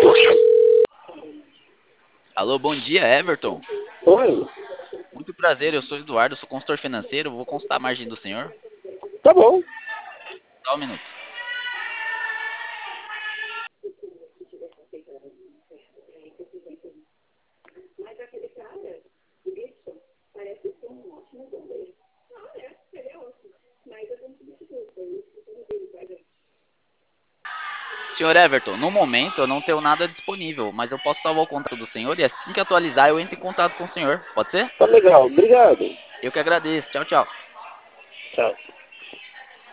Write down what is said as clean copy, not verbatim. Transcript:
Alô, bom dia, Everton. Oi, Muito prazer, eu sou Eduardo, sou consultor financeiro, vou consultar a margem do senhor. tá bom. Só um minuto. Senhor Everton, no momento eu não tenho nada disponível, mas eu posso salvar o contrato do senhor e assim que atualizar eu entro em contato com o senhor. Pode ser? Tá legal, obrigado. Eu que agradeço. Tchau, tchau. Tchau.